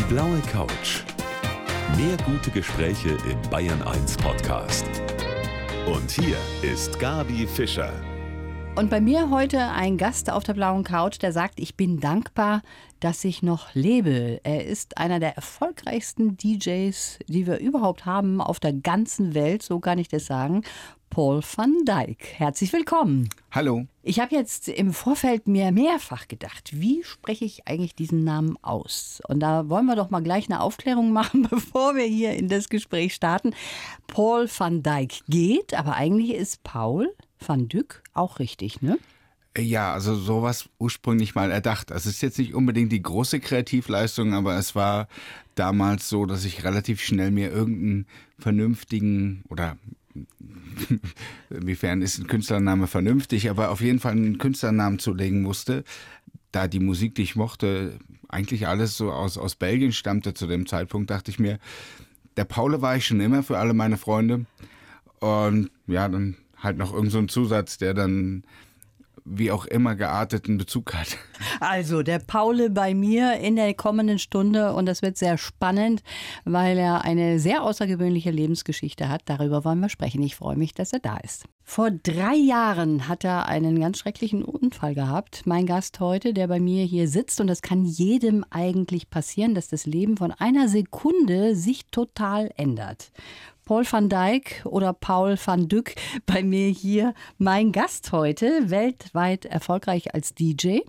blaue Couch. Mehr gute Gespräche im Bayern 1 Podcast. Und hier ist Gabi Fischer. Und bei mir heute ein Gast auf der blauen Couch, der sagt, ich bin dankbar, dass ich noch lebe. Er ist einer der erfolgreichsten DJs, die wir überhaupt haben auf der ganzen Welt, so kann ich das sagen. Paul van Dyk. Herzlich willkommen. Hallo. Ich habe jetzt im Vorfeld mir mehrfach gedacht, wie spreche ich eigentlich diesen Namen aus? Und da wollen wir doch mal gleich eine Aufklärung machen, bevor wir hier in das Gespräch starten. Paul van Dyk geht, aber eigentlich ist Paul van Dyk auch richtig, ne? Ja, also sowas ursprünglich mal erdacht. Also es ist jetzt nicht unbedingt die große Kreativleistung, aber es war damals so, dass ich relativ schnell mir irgendeinen vernünftigen oder inwiefern ist ein Künstlername vernünftig, aber auf jeden Fall einen Künstlernamen zulegen musste, da die Musik, die ich mochte, eigentlich alles so aus Belgien stammte zu dem Zeitpunkt, dachte ich mir, der Paule war ich schon immer für alle meine Freunde und ja, dann halt noch irgend so ein Zusatz, der dann wie auch immer gearteten Bezug hat. Also der Paul bei mir in der kommenden Stunde und das wird sehr spannend, weil er eine sehr außergewöhnliche Lebensgeschichte hat. Darüber wollen wir sprechen. Ich freue mich, dass er da ist. Vor 3 Jahren hat er einen ganz schrecklichen Unfall gehabt. Mein Gast heute, der bei mir hier sitzt, und das kann jedem eigentlich passieren, dass das Leben von einer Sekunde sich total ändert. Paul van Dyk oder Paul van Dyk bei mir hier, mein Gast heute, weltweit erfolgreich als DJ.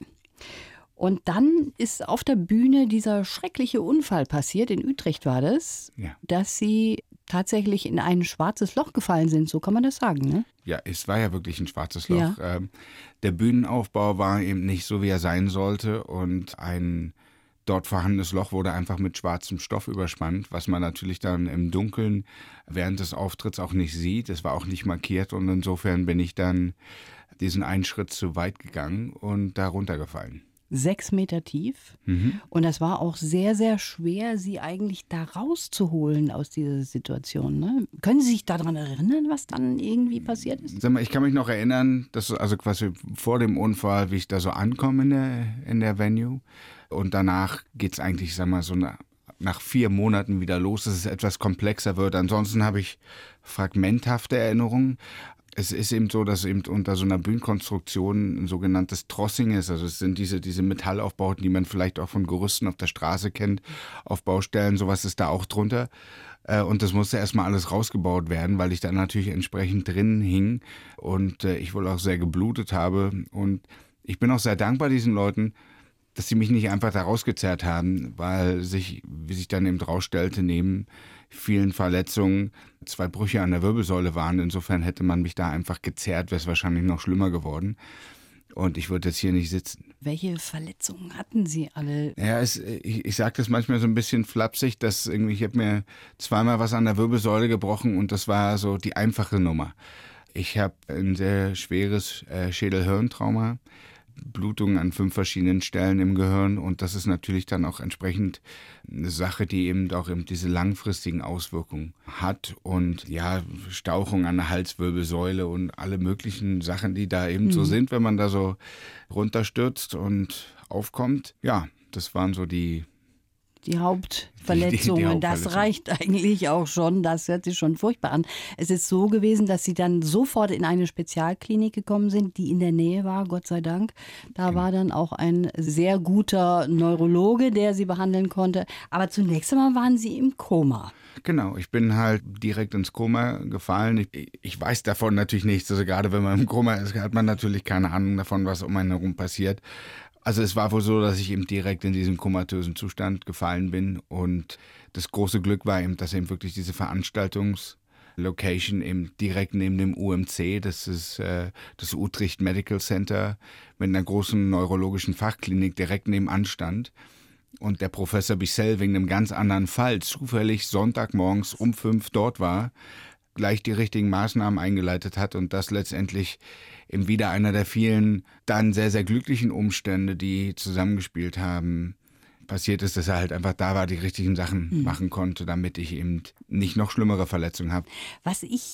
Und dann ist auf der Bühne dieser schreckliche Unfall passiert, in Utrecht war das, Ja. dass Sie tatsächlich in ein schwarzes Loch gefallen sind, so kann man das sagen, ne? Ja, es war ja wirklich ein schwarzes Loch. Ja. Der Bühnenaufbau war eben nicht so, wie er sein sollte und ein dort vorhandenes Loch wurde einfach mit schwarzem Stoff überspannt, was man natürlich dann im Dunkeln während des Auftritts auch nicht sieht. Es war auch nicht markiert und insofern bin ich dann diesen einen Schritt zu weit gegangen und da runtergefallen. 6 Meter tief. Und das war auch sehr, sehr schwer, Sie eigentlich da rauszuholen aus dieser Situation. Ne? Können Sie sich daran erinnern, was dann irgendwie passiert ist? Sag mal, ich kann mich noch erinnern, dass also quasi vor dem Unfall, wie ich da so ankomme in der Venue. Und danach geht es eigentlich, sag mal, so nach 4 Monaten wieder los, dass es etwas komplexer wird. Ansonsten habe ich fragmenthafte Erinnerungen. Es ist eben so, dass eben unter so einer Bühnenkonstruktion ein sogenanntes Trossing ist. Also es sind diese Metallaufbauten, die man vielleicht auch von Gerüsten auf der Straße kennt, auf Baustellen. Sowas ist da auch drunter. Und das musste erstmal alles rausgebaut werden, weil ich dann natürlich entsprechend drin hing und ich wohl auch sehr geblutet habe. Und ich bin auch sehr dankbar diesen Leuten, dass sie mich nicht einfach da rausgezerrt haben, weil wie sich dann eben rausstellte, neben vielen Verletzungen 2 Brüche an der Wirbelsäule waren. Insofern hätte man mich da einfach gezerrt, wäre es wahrscheinlich noch schlimmer geworden. Und ich würde jetzt hier nicht sitzen. Welche Verletzungen hatten Sie alle? Ja, ich sage das manchmal so ein bisschen flapsig, dass irgendwie, ich habe mir 2-mal was an der Wirbelsäule gebrochen und das war so die einfache Nummer. Ich habe ein sehr schweres Schädel-Hirntrauma, Blutungen an 5 verschiedenen Stellen im Gehirn und das ist natürlich dann auch entsprechend eine Sache, die eben auch eben diese langfristigen Auswirkungen hat und ja, Stauchung an der Halswirbelsäule und alle möglichen Sachen, die da eben so sind, wenn man da so runterstürzt und aufkommt. Ja, das waren so die Hauptverletzungen, das reicht eigentlich auch schon, das hört sich schon furchtbar an. Es ist so gewesen, dass Sie dann sofort in eine Spezialklinik gekommen sind, die in der Nähe war, Gott sei Dank. Da war dann auch ein sehr guter Neurologe, der Sie behandeln konnte. Aber zunächst einmal waren Sie im Koma. Genau, ich bin halt direkt ins Koma gefallen. Ich weiß davon natürlich nichts. Also gerade wenn man im Koma ist, hat man natürlich keine Ahnung davon, was um einen herum passiert. Also es war wohl so, dass ich eben direkt in diesen komatösen Zustand gefallen bin und das große Glück war eben, dass eben wirklich diese Veranstaltungslocation eben direkt neben dem UMC, das ist das Utrecht Medical Center mit einer großen neurologischen Fachklinik direkt nebenan stand und der Professor Bissell wegen einem ganz anderen Fall zufällig Sonntagmorgens um 5 dort war, gleich die richtigen Maßnahmen eingeleitet hat und das letztendlich eben wieder einer der vielen dann sehr, sehr glücklichen Umstände, die zusammengespielt haben, passiert ist, dass er halt einfach da war, die richtigen Sachen machen konnte, damit ich eben nicht noch schlimmere Verletzungen habe. Was ich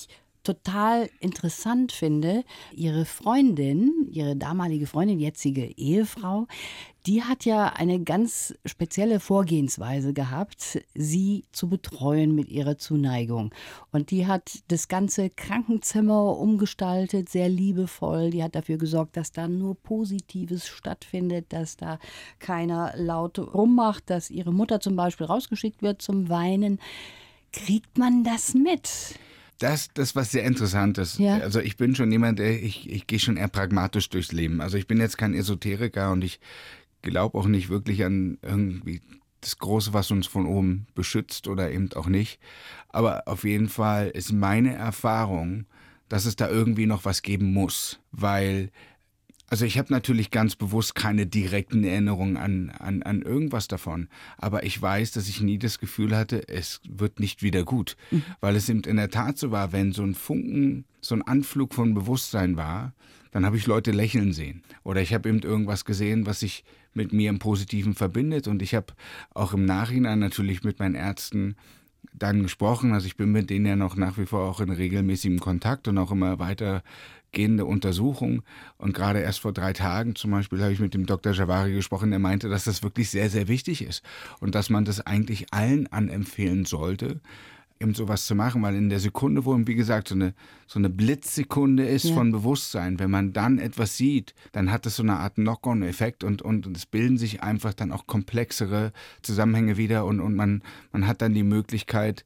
total interessant finde, ihre Freundin, ihre damalige Freundin, jetzige Ehefrau, die hat ja eine ganz spezielle Vorgehensweise gehabt, sie zu betreuen mit ihrer Zuneigung. Und die hat das ganze Krankenzimmer umgestaltet, sehr liebevoll. Die hat dafür gesorgt, dass da nur Positives stattfindet, dass da keiner laut rummacht, dass ihre Mutter zum Beispiel rausgeschickt wird zum Weinen. Kriegt man das mit? Das was sehr interessant ist. Ja. Also ich bin schon jemand, ich gehe schon eher pragmatisch durchs Leben. Also ich bin jetzt kein Esoteriker und ich glaube auch nicht wirklich an irgendwie das Große, was uns von oben beschützt oder eben auch nicht. Aber auf jeden Fall ist meine Erfahrung, dass es da irgendwie noch was geben muss. Weil, also ich habe natürlich ganz bewusst keine direkten Erinnerungen an irgendwas davon. Aber ich weiß, dass ich nie das Gefühl hatte, es wird nicht wieder gut. Weil es eben in der Tat so war, wenn so ein Funken, so ein Anflug von Bewusstsein war, dann habe ich Leute lächeln sehen. Oder ich habe eben irgendwas gesehen, was sich mit mir im Positiven verbindet. Und ich habe auch im Nachhinein natürlich mit meinen Ärzten dann gesprochen. Also ich bin mit denen ja noch nach wie vor auch in regelmäßigem Kontakt und auch immer weitergehende Untersuchungen. Und gerade erst vor 3 Tagen zum Beispiel habe ich mit dem Dr. Javari gesprochen, der meinte, dass das wirklich sehr, sehr wichtig ist. Und dass man das eigentlich allen anempfehlen sollte, eben sowas zu machen, weil in der Sekunde, wo, wie gesagt, so eine Blitzsekunde ist von Bewusstsein, wenn man dann etwas sieht, dann hat das so eine Art Knock-on-Effekt und es bilden sich einfach dann auch komplexere Zusammenhänge wieder und man hat dann die Möglichkeit,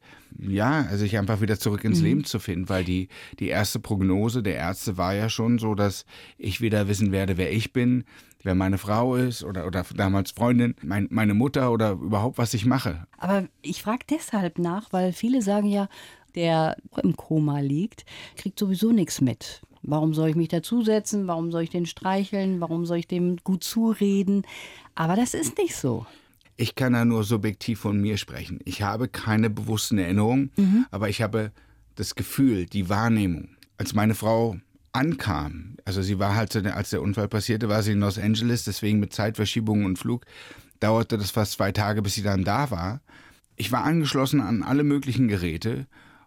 sich einfach wieder zurück ins Leben zu finden, weil die erste Prognose der Ärzte war ja schon so, dass ich wieder wissen werde, wer ich bin, wer meine Frau ist oder damals Freundin, meine Mutter oder überhaupt, was ich mache. Aber ich frage deshalb nach, weil viele sagen ja, der im Koma liegt, kriegt sowieso nichts mit. Warum soll ich mich dazusetzen? Warum soll ich den streicheln? Warum soll ich dem gut zureden? Aber das ist nicht so. Ich kann da nur subjektiv von mir sprechen. Ich habe keine bewussten Erinnerungen, aber ich habe das Gefühl, die Wahrnehmung. Als meine Frau ankam, also sie war halt, als der Unfall passierte, war sie in Los Angeles, deswegen mit Zeitverschiebungen und Flug, dauerte das fast 2 Tage, bis sie dann da war. Ich war angeschlossen an alle möglichen Geräte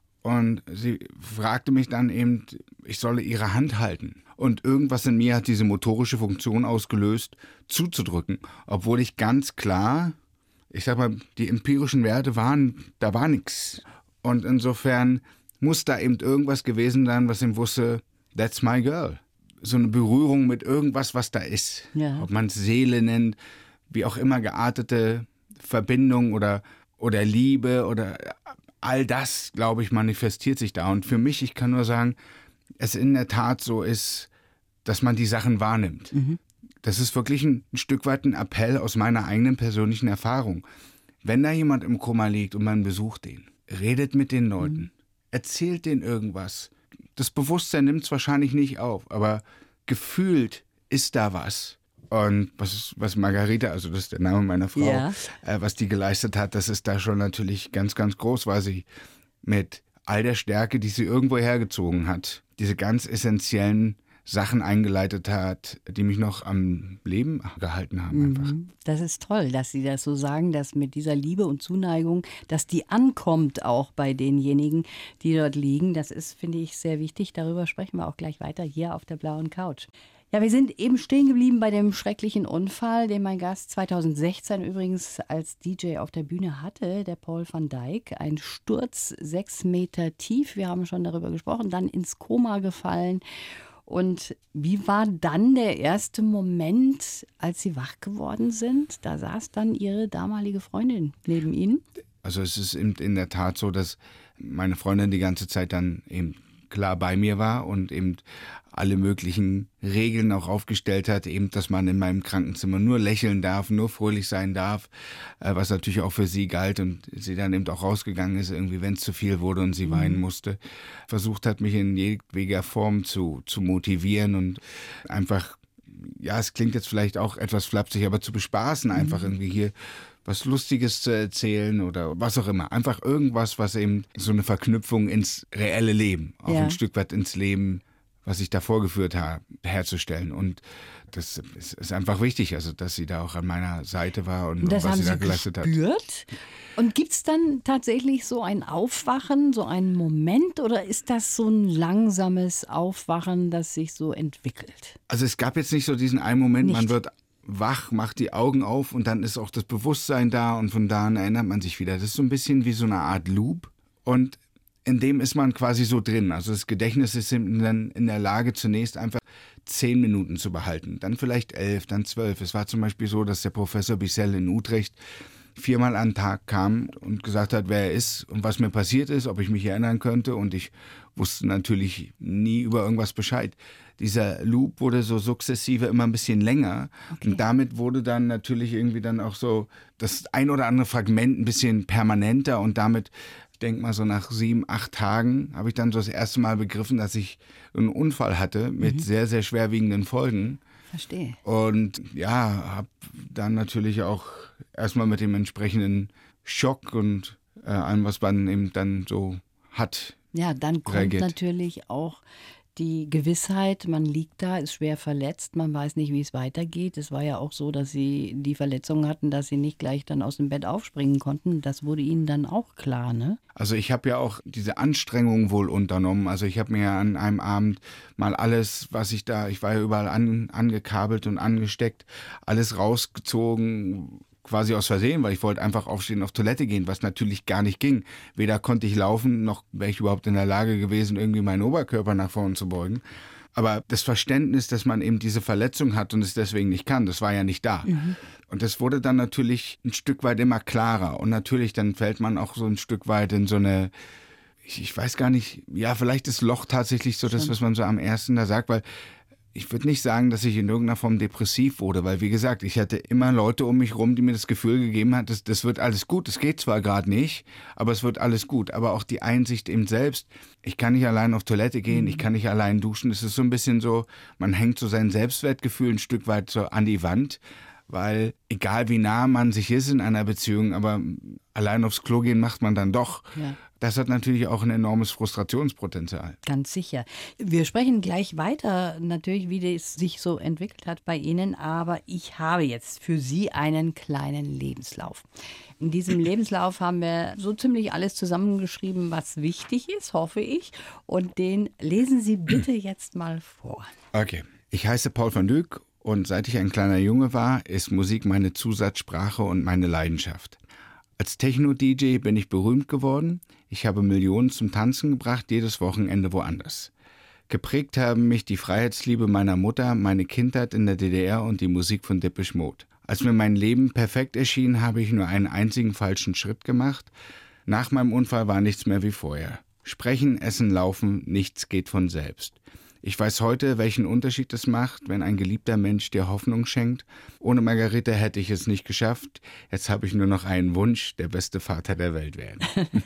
und sie fragte mich dann eben, ich solle ihre Hand halten. Und irgendwas in mir hat diese motorische Funktion ausgelöst, zuzudrücken, obwohl ich ganz klar, ich sag mal, die empirischen Werte waren, da war nichts. Und insofern muss da eben irgendwas gewesen sein, was ihm wusste, that's my girl. So eine Berührung mit irgendwas, was da ist. Ja. Ob man es Seele nennt, wie auch immer geartete Verbindung oder Liebe oder all das, glaube ich, manifestiert sich da. Und für mich, ich kann nur sagen, es in der Tat so ist, dass man die Sachen wahrnimmt. Das ist wirklich ein Stück weit ein Appell aus meiner eigenen persönlichen Erfahrung. Wenn da jemand im Koma liegt und man besucht den, redet mit den Leuten, erzählt denen irgendwas. Das Bewusstsein nimmt es wahrscheinlich nicht auf, aber gefühlt ist da was. Und was Margarita, also das ist der Name meiner Frau, was die geleistet hat, das ist da schon natürlich ganz, ganz groß, weil sie mit all der Stärke, die sie irgendwo hergezogen hat, diese ganz essentiellen Sachen eingeleitet hat, die mich noch am Leben gehalten haben einfach. Das ist toll, dass Sie das so sagen, dass mit dieser Liebe und Zuneigung, dass die ankommt auch bei denjenigen, die dort liegen. Das ist, finde ich, sehr wichtig. Darüber sprechen wir auch gleich weiter hier auf der blauen Couch. Ja, wir sind eben stehen geblieben bei dem schrecklichen Unfall, den mein Gast 2016 übrigens als DJ auf der Bühne hatte, der Paul van Dyk. Ein Sturz 6 Meter tief, wir haben schon darüber gesprochen, dann ins Koma gefallen. Und wie war dann der erste Moment, als Sie wach geworden sind? Da saß dann Ihre damalige Freundin neben Ihnen. Also es ist in der Tat so, dass meine Freundin die ganze Zeit dann eben klar bei mir war und eben alle möglichen Regeln auch aufgestellt hat, eben, dass man in meinem Krankenzimmer nur lächeln darf, nur fröhlich sein darf, was natürlich auch für sie galt und sie dann eben auch rausgegangen ist, irgendwie, wenn es zu viel wurde und sie weinen musste, versucht hat, mich in jedweder Form zu motivieren und einfach, ja, es klingt jetzt vielleicht auch etwas flapsig, aber zu bespaßen, einfach irgendwie hier was Lustiges zu erzählen oder was auch immer. Einfach irgendwas, was eben so eine Verknüpfung ins reelle Leben, auch ein Stück weit ins Leben was ich da vorgeführt habe, herzustellen. Und das ist einfach wichtig, also dass sie da auch an meiner Seite war und das was haben sie da Sie geleistet hat. gespürt? Und gibt es dann tatsächlich so ein Aufwachen, so einen Moment oder ist das so ein langsames Aufwachen, das sich so entwickelt? Also es gab jetzt nicht so diesen einen Moment, Nicht. man wird wach, macht die Augen auf und dann ist auch das Bewusstsein da und von da an erinnert man sich wieder. Das ist so ein bisschen wie so eine Art Loop und in dem ist man quasi so drin. Also das Gedächtnis ist dann in der Lage, zunächst einfach 10 Minuten zu behalten, dann vielleicht 11, dann 12. Es war zum Beispiel so, dass der Professor Bissell in Utrecht 4-mal am Tag kam und gesagt hat, wer er ist und was mir passiert ist, ob ich mich erinnern könnte. Und ich wusste natürlich nie über irgendwas Bescheid. Dieser Loop wurde so sukzessive immer ein bisschen länger. Okay. Und damit wurde dann natürlich irgendwie dann auch so das ein oder andere Fragment ein bisschen permanenter. Und damit, ich denke mal so nach 7, 8 Tagen, habe ich dann so das erste Mal begriffen, dass ich einen Unfall hatte mit sehr, sehr schwerwiegenden Folgen. Verstehe. Und ja, habe dann natürlich auch erstmal mit dem entsprechenden Schock und allem, was man eben dann so hat. Ja, dann kommt reagiert. natürlich auch die Gewissheit, man liegt da, ist schwer verletzt, man weiß nicht, wie es weitergeht. Es war ja auch so, dass Sie die Verletzung hatten, dass Sie nicht gleich dann aus dem Bett aufspringen konnten. Das wurde Ihnen dann auch klar, ne? Also ich habe ja auch diese Anstrengung wohl unternommen. Also ich habe mir an einem Abend mal alles, was ich war ja überall angekabelt und angesteckt, alles rausgezogen, quasi aus Versehen, weil ich wollte einfach aufstehen, auf Toilette gehen, was natürlich gar nicht ging. Weder konnte ich laufen, noch wäre ich überhaupt in der Lage gewesen, irgendwie meinen Oberkörper nach vorne zu beugen. Aber das Verständnis, dass man eben diese Verletzung hat und es deswegen nicht kann, das war ja nicht da. Und das wurde dann natürlich ein Stück weit immer klarer. Und natürlich, dann fällt man auch so ein Stück weit in so eine, ich weiß gar nicht, ja, vielleicht ist Loch tatsächlich so das, was man so am ersten da sagt, weil ich würde nicht sagen, dass ich in irgendeiner Form depressiv wurde, weil wie gesagt, ich hatte immer Leute um mich rum, die mir das Gefühl gegeben haben, das wird alles gut. Es geht zwar gerade nicht, aber es wird alles gut. Aber auch die Einsicht eben selbst, ich kann nicht allein auf Toilette gehen, ich kann nicht allein duschen. Es ist so ein bisschen so, man hängt so sein Selbstwertgefühl ein Stück weit so an die Wand, weil egal wie nah man sich ist in einer Beziehung, aber allein aufs Klo gehen macht man dann doch. Ja. Das hat natürlich auch ein enormes Frustrationspotenzial. Ganz sicher. Wir sprechen gleich weiter, natürlich, wie das sich so entwickelt hat bei Ihnen, aber ich habe jetzt für Sie einen kleinen Lebenslauf. In diesem Lebenslauf haben wir so ziemlich alles zusammengeschrieben, was wichtig ist, hoffe ich. Und den lesen Sie bitte jetzt mal vor. Okay. Ich heiße Paul van Dyk und seit ich ein kleiner Junge war, ist Musik meine Zusatzsprache und meine Leidenschaft. Als Techno-DJ bin ich berühmt geworden. Ich habe Millionen zum Tanzen gebracht, jedes Wochenende woanders. Geprägt haben mich die Freiheitsliebe meiner Mutter, meine Kindheit in der DDR und die Musik von Depeche Mode. Als mir mein Leben perfekt erschien, habe ich nur einen einzigen falschen Schritt gemacht. Nach meinem Unfall war nichts mehr wie vorher. Sprechen, essen, laufen, nichts geht von selbst. Ich weiß heute, welchen Unterschied es macht, wenn ein geliebter Mensch dir Hoffnung schenkt. Ohne Margarete hätte ich es nicht geschafft. Jetzt habe ich nur noch einen Wunsch, der beste Vater der Welt werden.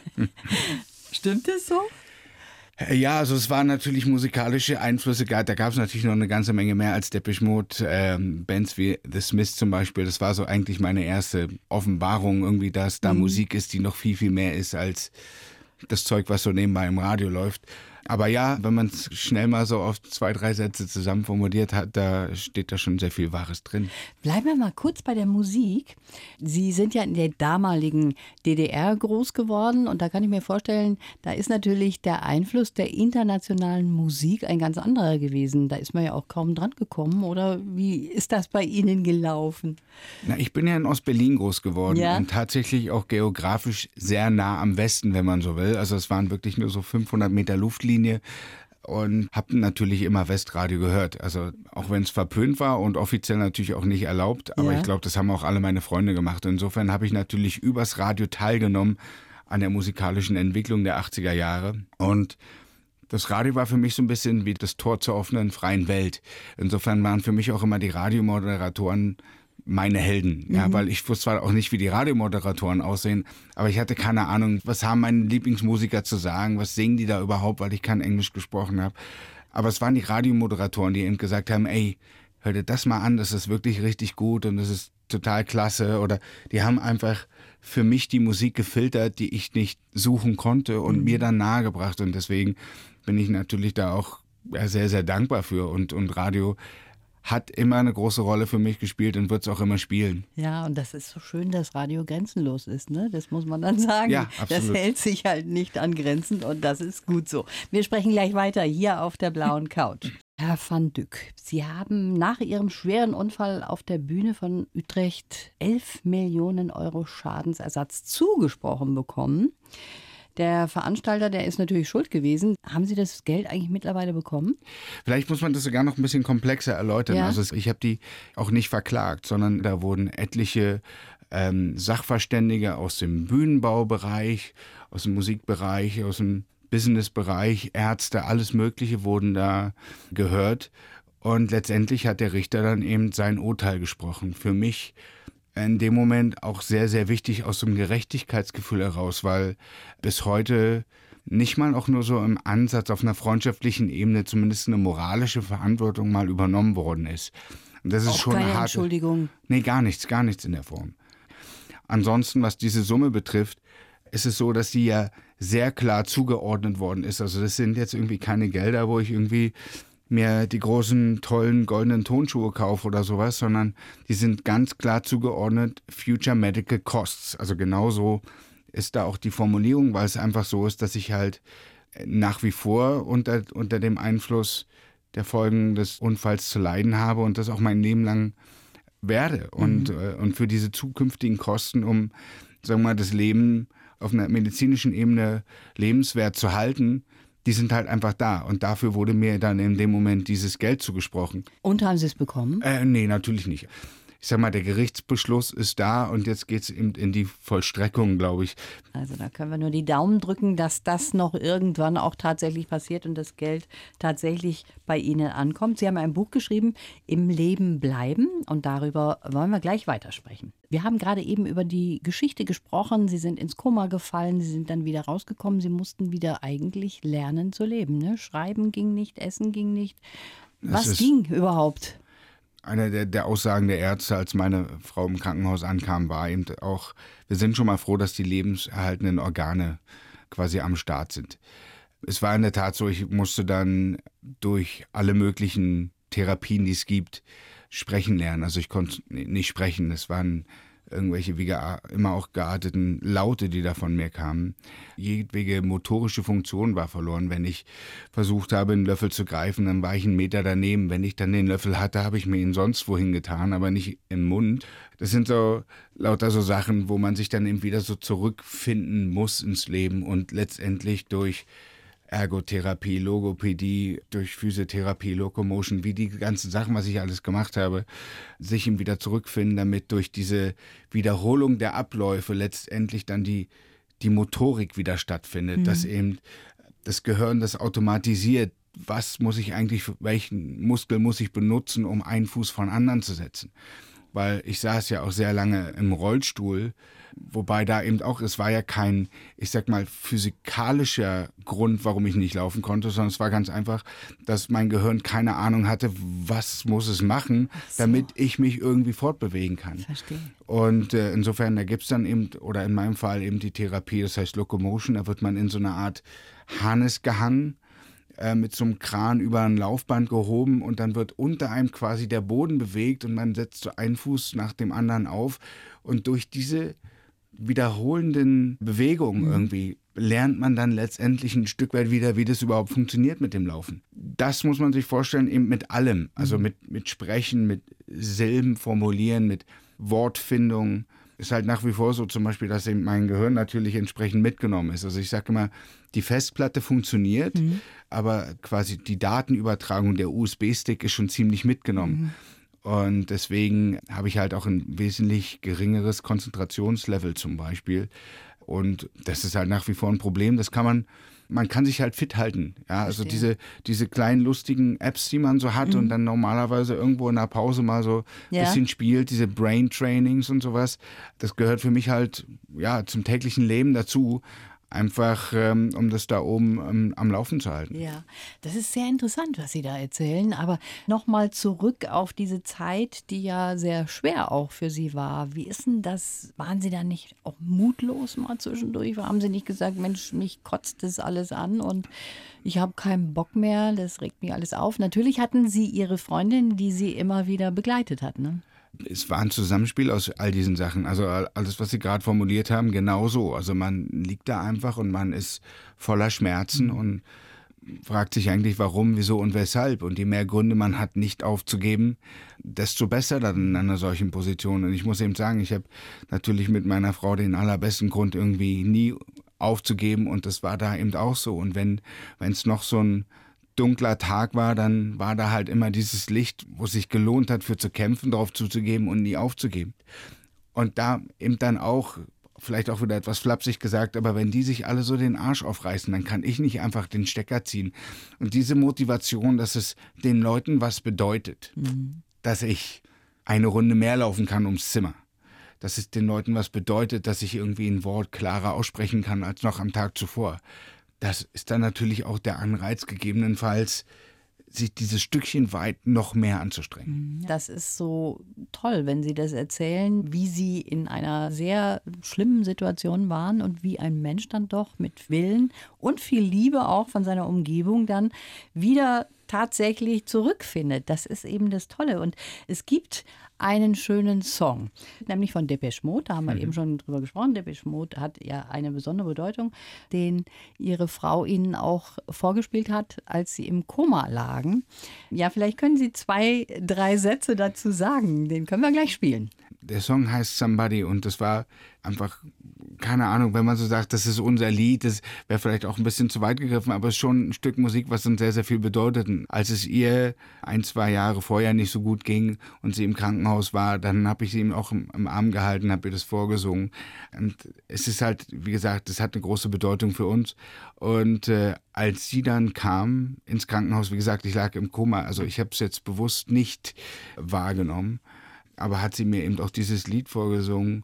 Stimmt es so? Ja, also es waren natürlich musikalische Einflüsse. Da gab es natürlich noch eine ganze Menge mehr als Depeche Mode. Bands wie The Smiths zum Beispiel. Das war so eigentlich meine erste Offenbarung, irgendwie, dass da Musik ist, die noch viel, viel mehr ist als das Zeug, was so nebenbei im Radio läuft. Aber ja, wenn man es schnell mal so auf 2, 3 Sätze zusammen formuliert hat, da steht da schon sehr viel Wahres drin. Bleiben wir mal kurz bei der Musik. Sie sind ja in der damaligen DDR groß geworden und da kann ich mir vorstellen, da ist natürlich der Einfluss der internationalen Musik ein ganz anderer gewesen. Da ist man ja auch kaum dran gekommen, oder wie ist das bei Ihnen gelaufen? Na, ich bin ja in Ostberlin groß geworden und tatsächlich auch geografisch sehr nah am Westen, wenn man so will. Also es waren wirklich nur so 500 Meter Luftlinie. Und habe natürlich immer Westradio gehört. Also auch wenn es verpönt war und offiziell natürlich auch nicht erlaubt. Aber ich glaube, das haben auch alle meine Freunde gemacht. Insofern habe ich natürlich übers Radio teilgenommen an der musikalischen Entwicklung der 80er Jahre. Und das Radio war für mich so ein bisschen wie das Tor zur offenen, freien Welt. Insofern waren für mich auch immer die Radiomoderatoren meine Helden, ja, weil ich wusste zwar auch nicht, wie die Radiomoderatoren aussehen, aber ich hatte keine Ahnung, was haben meine Lieblingsmusiker zu sagen, was singen die da überhaupt, weil ich kein Englisch gesprochen habe. Aber es waren die Radiomoderatoren, die eben gesagt haben, ey, hör dir das mal an, das ist wirklich richtig gut und das ist total klasse. Oder die haben einfach für mich die Musik gefiltert, die ich nicht suchen konnte und mir dann nahegebracht. Und deswegen bin ich natürlich da auch sehr, sehr dankbar für. Und Radio hat immer eine große Rolle für mich gespielt und wird es auch immer spielen. Ja, und das ist so schön, dass Radio grenzenlos ist, ne? Das muss man dann sagen. Ja, absolut. Das hält sich halt nicht an Grenzen und das ist gut so. Wir sprechen gleich weiter hier auf der blauen Couch. Herr van Dyck, Sie haben nach Ihrem schweren Unfall auf der Bühne von Utrecht 11 Millionen Euro Schadensersatz zugesprochen bekommen. Der Veranstalter, der ist natürlich schuld gewesen. Haben Sie das Geld eigentlich mittlerweile bekommen? Vielleicht muss man das sogar noch ein bisschen komplexer erläutern. Ja. Also ich habe die auch nicht verklagt, sondern da wurden etliche Sachverständige aus dem Bühnenbaubereich, aus dem Musikbereich, aus dem Businessbereich, Ärzte, alles Mögliche wurden da gehört. Und letztendlich hat der Richter dann eben sein Urteil gesprochen. Für mich in dem Moment auch sehr, sehr wichtig aus dem Gerechtigkeitsgefühl heraus, weil bis heute nicht mal auch nur so im Ansatz auf einer freundschaftlichen Ebene zumindest eine moralische Verantwortung mal übernommen worden ist. Und das ist Auch schon keine eine harte... Entschuldigung. Nee, gar nichts in der Form. Ansonsten, was diese Summe betrifft, ist es so, dass die ja sehr klar zugeordnet worden ist. Also das sind jetzt irgendwie keine Gelder, wo ich irgendwie mir die großen, tollen, goldenen Tonschuhe kaufe oder sowas, sondern die sind ganz klar zugeordnet Future Medical Costs. Also genauso ist da auch die Formulierung, weil es einfach so ist, dass ich halt nach wie vor unter dem Einfluss der Folgen des Unfalls zu leiden habe und das auch mein Leben lang werde. Und für diese zukünftigen Kosten, um, sagen wir mal, das Leben auf einer medizinischen Ebene lebenswert zu halten, die sind halt einfach da. Und dafür wurde mir dann in dem Moment dieses Geld zugesprochen. Und haben Sie es bekommen? Nee, natürlich nicht. Ich sag mal, der Gerichtsbeschluss ist da und jetzt geht es eben in die Vollstreckung, glaube ich. Also da können wir nur die Daumen drücken, dass das noch irgendwann auch tatsächlich passiert und das Geld tatsächlich bei Ihnen ankommt. Sie haben ein Buch geschrieben, Im Leben bleiben, und darüber wollen wir gleich weitersprechen. Wir haben gerade eben über die Geschichte gesprochen. Sie sind ins Koma gefallen, Sie sind dann wieder rausgekommen. Sie mussten wieder eigentlich lernen zu leben, ne? Schreiben ging nicht, essen ging nicht. Was ging überhaupt? Eine der Aussagen der Ärzte, als meine Frau im Krankenhaus ankam, war eben auch, wir sind schon mal froh, dass die lebenserhaltenden Organe quasi am Start sind. Es war in der Tat so, ich musste dann durch alle möglichen Therapien, die es gibt, sprechen lernen. Also ich konnte nicht sprechen, es waren irgendwelche wie immer auch gearteten Laute, die da von mir kamen. Jedwege motorische Funktion war verloren. Wenn ich versucht habe, einen Löffel zu greifen, dann war ich einen Meter daneben. Wenn ich dann den Löffel hatte, habe ich mir ihn sonst wohin getan, aber nicht im Mund. Das sind so lauter so Sachen, wo man sich dann eben wieder so zurückfinden muss ins Leben und letztendlich durch Ergotherapie, Logopädie, durch Physiotherapie, Locomotion, wie die ganzen Sachen, was ich alles gemacht habe, sich ihm wieder zurückfinden, damit durch diese Wiederholung der Abläufe letztendlich dann die Motorik wieder stattfindet, dass eben das Gehirn das automatisiert. Was muss ich eigentlich, welchen Muskel muss ich benutzen, um einen Fuß von anderen zu setzen? Weil ich saß ja auch sehr lange im Rollstuhl, wobei da eben auch, es war ja kein, ich sag mal, physikalischer Grund, warum ich nicht laufen konnte, sondern es war ganz einfach, dass mein Gehirn keine Ahnung hatte, was muss es machen, damit ich mich irgendwie fortbewegen kann. Verstehe. Und insofern, da gibt es dann eben, oder in meinem Fall eben die Therapie, das heißt Locomotion, da wird man in so eine Art Harness gehangen, mit so einem Kran über ein Laufband gehoben und dann wird unter einem quasi der Boden bewegt und man setzt so einen Fuß nach dem anderen auf und durch diese wiederholenden Bewegungen irgendwie lernt man dann letztendlich ein Stück weit wieder, wie das überhaupt funktioniert mit dem Laufen. Das muss man sich vorstellen, eben mit allem, also mit Sprechen, mit Silben formulieren, mit Wortfindung. Ist halt nach wie vor so zum Beispiel, dass eben mein Gehirn natürlich entsprechend mitgenommen ist. Also ich sage immer, die Festplatte funktioniert, aber quasi die Datenübertragung, der USB-Stick ist schon ziemlich mitgenommen. Und deswegen habe ich halt auch ein wesentlich geringeres Konzentrationslevel zum Beispiel. Und das ist halt nach wie vor ein Problem. Das kann man kann sich halt fit halten. Ja, also diese kleinen lustigen Apps, die man so hat und dann normalerweise irgendwo in der Pause mal so ein bisschen spielt, diese Brain Trainings und sowas, das gehört für mich halt ja zum täglichen Leben dazu. einfach um das da oben am Laufen zu halten. Ja, das ist sehr interessant, was Sie da erzählen. Aber nochmal zurück auf diese Zeit, die ja sehr schwer auch für Sie war. Wie ist denn das? Waren Sie da nicht auch mutlos mal zwischendurch? Haben Sie nicht gesagt, Mensch, mich kotzt das alles an und ich habe keinen Bock mehr, das regt mich alles auf? Natürlich hatten Sie Ihre Freundin, die Sie immer wieder begleitet hat, ne? Es war ein Zusammenspiel aus all diesen Sachen. Also alles, was Sie gerade formuliert haben, genau so. Also man liegt da einfach und man ist voller Schmerzen und fragt sich eigentlich, warum, wieso und weshalb. Und je mehr Gründe man hat, nicht aufzugeben, desto besser dann in einer solchen Position. Und ich muss eben sagen, ich habe natürlich mit meiner Frau den allerbesten Grund, irgendwie nie aufzugeben. Und das war da eben auch so. Und wenn es noch so ein dunkler Tag war, dann war da halt immer dieses Licht, wo es sich gelohnt hat, für zu kämpfen, darauf zuzugeben und nie aufzugeben. Und da eben dann auch, vielleicht auch wieder etwas flapsig gesagt, aber wenn die sich alle so den Arsch aufreißen, dann kann ich nicht einfach den Stecker ziehen. Und diese Motivation, dass es den Leuten was bedeutet, dass ich eine Runde mehr laufen kann ums Zimmer, dass es den Leuten was bedeutet, dass ich irgendwie ein Wort klarer aussprechen kann als noch am Tag zuvor. Das ist dann natürlich auch der Anreiz, gegebenenfalls sich dieses Stückchen weit noch mehr anzustrengen. Das ist so toll, wenn Sie das erzählen, wie Sie in einer sehr schlimmen Situation waren und wie ein Mensch dann doch mit Willen und viel Liebe auch von seiner Umgebung dann wieder tatsächlich zurückfindet. Das ist eben das Tolle. Und es gibt einen schönen Song, nämlich von Depeche Mode, da haben wir eben schon drüber gesprochen. Depeche Mode hat ja eine besondere Bedeutung, den Ihre Frau Ihnen auch vorgespielt hat, als Sie im Koma lagen. Ja, vielleicht können Sie 2, 3 Sätze dazu sagen, den können wir gleich spielen. Der Song heißt Somebody und das war einfach, keine Ahnung, wenn man so sagt, das ist unser Lied, das wäre vielleicht auch ein bisschen zu weit gegriffen, aber es ist schon ein Stück Musik, was uns sehr, sehr viel bedeutet. Und als es ihr 1, 2 Jahre vorher nicht so gut ging und sie im Krankenhaus war, dann habe ich sie ihm auch im Arm gehalten, habe ihr das vorgesungen. Und es ist halt, wie gesagt, das hat eine große Bedeutung für uns. Und als sie dann kam ins Krankenhaus, wie gesagt, ich lag im Koma, also ich habe es jetzt bewusst nicht wahrgenommen, aber hat sie mir eben auch dieses Lied vorgesungen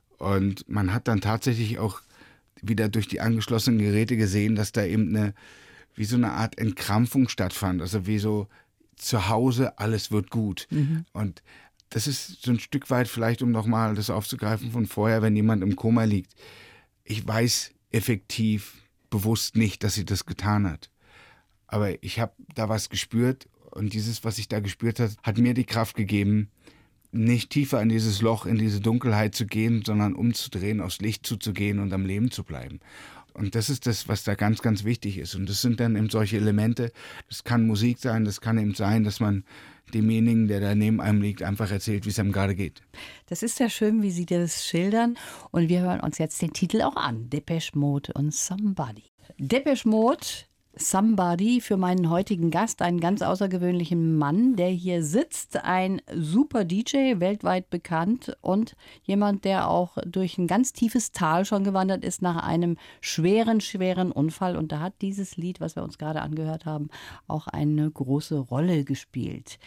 und man hat dann tatsächlich auch wieder durch die angeschlossenen Geräte gesehen, dass da eben wie so eine Art Entkrampfung stattfand, also wie so zu Hause, alles wird gut. Und das ist so ein Stück weit vielleicht, um nochmal das aufzugreifen von vorher, wenn jemand im Koma liegt. Ich weiß effektiv, bewusst nicht, dass sie das getan hat, aber ich habe da was gespürt und dieses, was ich da gespürt habe, hat mir die Kraft gegeben, nicht tiefer in dieses Loch, in diese Dunkelheit zu gehen, sondern umzudrehen, aufs Licht zuzugehen und am Leben zu bleiben. Und das ist das, was da ganz, ganz wichtig ist. Und das sind dann eben solche Elemente, das kann Musik sein, das kann eben sein, dass man demjenigen, der da neben einem liegt, einfach erzählt, wie es einem gerade geht. Das ist sehr schön, wie Sie das schildern. Und wir hören uns jetzt den Titel auch an. Depeche Mode und Somebody. Depeche Mode, Somebody, für meinen heutigen Gast, einen ganz außergewöhnlichen Mann, der hier sitzt, ein super DJ, weltweit bekannt und jemand, der auch durch ein ganz tiefes Tal schon gewandert ist nach einem schweren, schweren Unfall. Und da hat dieses Lied, was wir uns gerade angehört haben, auch eine große Rolle gespielt.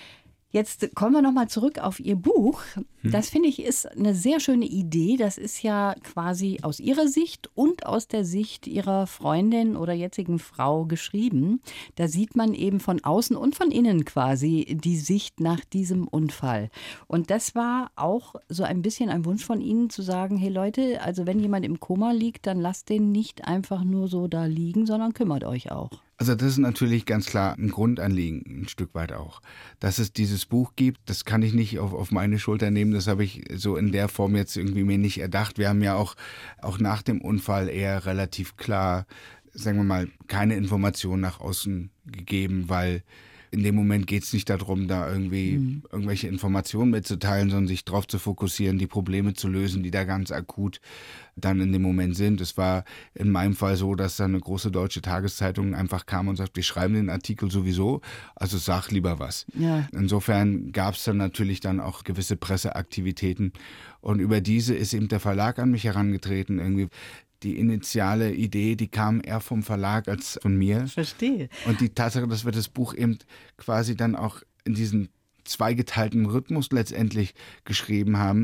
Jetzt kommen wir nochmal zurück auf Ihr Buch. Das finde ich ist eine sehr schöne Idee. Das ist ja quasi aus Ihrer Sicht und aus der Sicht Ihrer Freundin oder jetzigen Frau geschrieben. Da sieht man eben von außen und von innen quasi die Sicht nach diesem Unfall. Und das war auch so ein bisschen ein Wunsch von Ihnen zu sagen, hey Leute, also wenn jemand im Koma liegt, dann lasst den nicht einfach nur so da liegen, sondern kümmert euch auch. Also das ist natürlich ganz klar ein Grundanliegen, ein Stück weit auch. Dass es dieses Buch gibt, das kann ich nicht auf meine Schulter nehmen, das habe ich so in der Form jetzt irgendwie mir nicht erdacht. Wir haben ja auch nach dem Unfall eher relativ klar, sagen wir mal, keine Informationen nach außen gegeben, weil in dem Moment geht es nicht darum, da irgendwie irgendwelche Informationen mitzuteilen, sondern sich darauf zu fokussieren, die Probleme zu lösen, die da ganz akut dann in dem Moment sind. Es war in meinem Fall so, dass dann eine große deutsche Tageszeitung einfach kam und sagte, wir schreiben den Artikel sowieso, also sag lieber was. Ja. Insofern gab es dann natürlich dann auch gewisse Presseaktivitäten und über diese ist eben der Verlag an mich herangetreten, irgendwie. Die initiale Idee, die kam eher vom Verlag als von mir. Verstehe. Und die Tatsache, dass wir das Buch eben quasi dann auch in diesem zweigeteilten Rhythmus letztendlich geschrieben haben,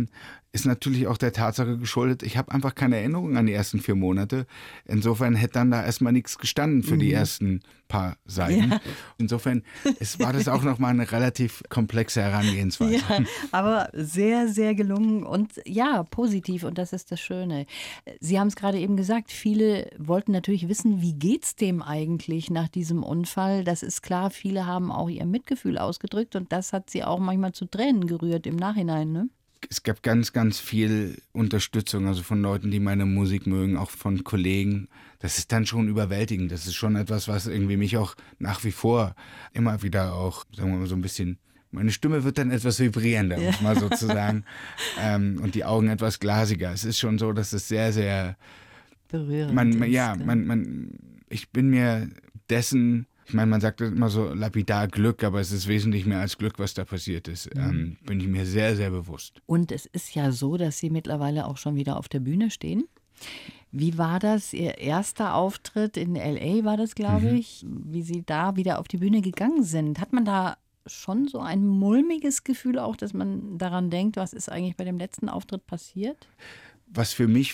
ist natürlich auch der Tatsache geschuldet, ich habe einfach keine Erinnerung an die ersten 4 Monate. Insofern hätte dann da erstmal nichts gestanden für die ersten paar Seiten. Ja. Insofern war das auch nochmal eine relativ komplexe Herangehensweise. Ja, aber sehr, sehr gelungen und ja, positiv und das ist das Schöne. Sie haben es gerade eben gesagt, viele wollten natürlich wissen, wie geht's dem eigentlich nach diesem Unfall? Das ist klar, viele haben auch ihr Mitgefühl ausgedrückt und das hat sie auch manchmal zu Tränen gerührt im Nachhinein, ne? Es gab ganz, ganz viel Unterstützung, also von Leuten, die meine Musik mögen, auch von Kollegen. Das ist dann schon überwältigend. Das ist schon etwas, was irgendwie mich auch nach wie vor immer wieder auch, sagen wir mal so ein bisschen, meine Stimme wird dann etwas vibrierender, um es mal so zu sagen, und die Augen etwas glasiger. Es ist schon so, dass es sehr, sehr berührend ich bin mir dessen, ich meine, man sagt immer so lapidar Glück, aber es ist wesentlich mehr als Glück, was da passiert ist. Bin ich mir sehr, sehr bewusst. Und es ist ja so, dass Sie mittlerweile auch schon wieder auf der Bühne stehen. Wie war das? Ihr erster Auftritt in L.A. war das, glaube ich, wie Sie da wieder auf die Bühne gegangen sind. Hat man da schon so ein mulmiges Gefühl auch, dass man daran denkt, was ist eigentlich bei dem letzten Auftritt passiert? Was für mich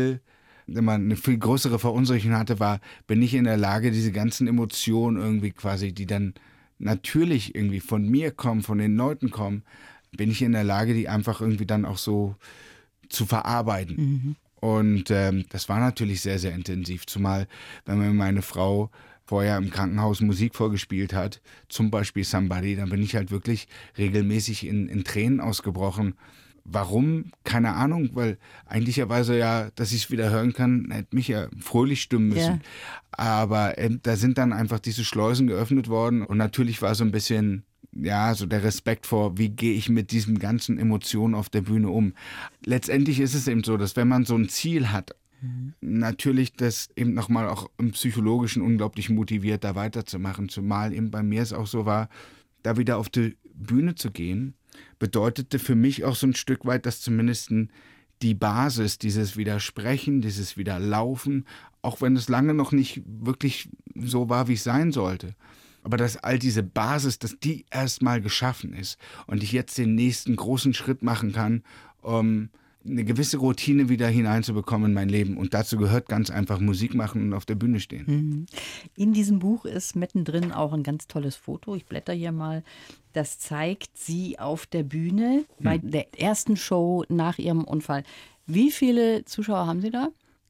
eine viel größere Verunsicherung hatte, war, bin ich in der Lage, diese ganzen Emotionen irgendwie quasi, die dann natürlich irgendwie von mir kommen, von den Leuten kommen, bin ich in der Lage, die einfach irgendwie dann auch so zu verarbeiten. Und das war natürlich sehr, sehr intensiv, zumal wenn mir meine Frau vorher im Krankenhaus Musik vorgespielt hat, zum Beispiel Somebody, dann bin ich halt wirklich regelmäßig in Tränen ausgebrochen. Warum? Keine Ahnung, weil eigentlicherweise ja, dass ich es wieder hören kann, hätte mich ja fröhlich stimmen müssen. Ja. Aber da sind dann einfach diese Schleusen geöffnet worden und natürlich war so ein bisschen, ja, so der Respekt vor, wie gehe ich mit diesen ganzen Emotionen auf der Bühne um. Letztendlich ist es eben so, dass wenn man so ein Ziel hat, natürlich das eben nochmal auch im Psychologischen unglaublich motiviert, da weiterzumachen. Zumal eben bei mir es auch so war, da wieder auf die Bühne zu gehen, bedeutete für mich auch so ein Stück weit, dass zumindest die Basis, dieses Widersprechen, dieses Wiederlaufen, auch wenn es lange noch nicht wirklich so war, wie es sein sollte, aber dass all diese Basis, dass die erstmal geschaffen ist und ich jetzt den nächsten großen Schritt machen kann, um eine gewisse Routine wieder hineinzubekommen in mein Leben. Und dazu gehört ganz einfach Musik machen und auf der Bühne stehen. In diesem Buch ist mittendrin auch ein ganz tolles Foto. Ich blätter hier mal. Das zeigt Sie auf der Bühne bei der ersten Show nach Ihrem Unfall. Wie viele Zuschauer haben Sie da?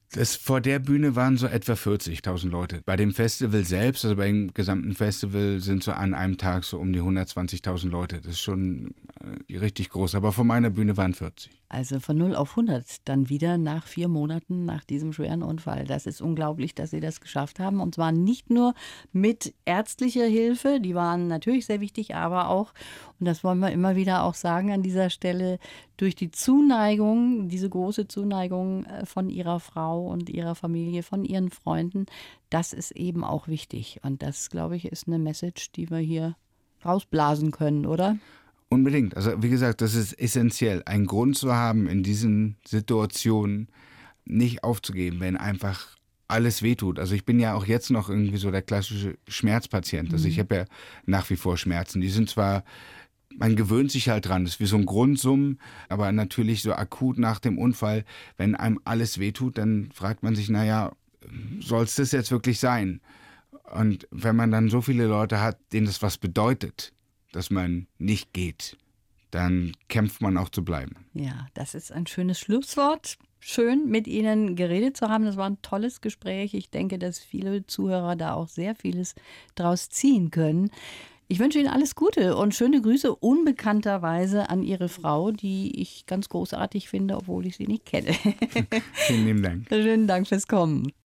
Vor der Bühne waren so etwa 40.000 Leute. Bei dem Festival selbst, also beim gesamten Festival, sind so an einem Tag so um die 120.000 Leute. Das ist schon richtig groß. Aber vor meiner Bühne waren 40. Also von 0 auf 100 dann wieder nach 4 Monaten nach diesem schweren Unfall. Das ist unglaublich, dass Sie das geschafft haben. Und zwar nicht nur mit ärztlicher Hilfe, die waren natürlich sehr wichtig, aber auch, und das wollen wir immer wieder auch sagen an dieser Stelle, durch die Zuneigung, diese große Zuneigung von Ihrer Frau und Ihrer Familie, von Ihren Freunden, das ist eben auch wichtig. Und das, glaube ich, ist eine Message, die wir hier rausblasen können, oder? Unbedingt. Also wie gesagt, das ist essentiell, einen Grund zu haben, in diesen Situationen nicht aufzugeben, wenn einfach alles wehtut. Also ich bin ja auch jetzt noch irgendwie so der klassische Schmerzpatient. Also ich habe ja nach wie vor Schmerzen. Die sind zwar, man gewöhnt sich halt dran, das ist wie so ein Grundsummen, aber natürlich so akut nach dem Unfall, wenn einem alles wehtut, dann fragt man sich, naja, soll es das jetzt wirklich sein? Und wenn man dann so viele Leute hat, denen das was bedeutet, dass man nicht geht, dann kämpft man auch zu bleiben. Ja, das ist ein schönes Schlusswort. Schön, mit Ihnen geredet zu haben. Das war ein tolles Gespräch. Ich denke, dass viele Zuhörer da auch sehr vieles draus ziehen können. Ich wünsche Ihnen alles Gute und schöne Grüße unbekannterweise an Ihre Frau, die ich ganz großartig finde, obwohl ich sie nicht kenne. Vielen lieben Dank. Schönen Dank fürs Kommen.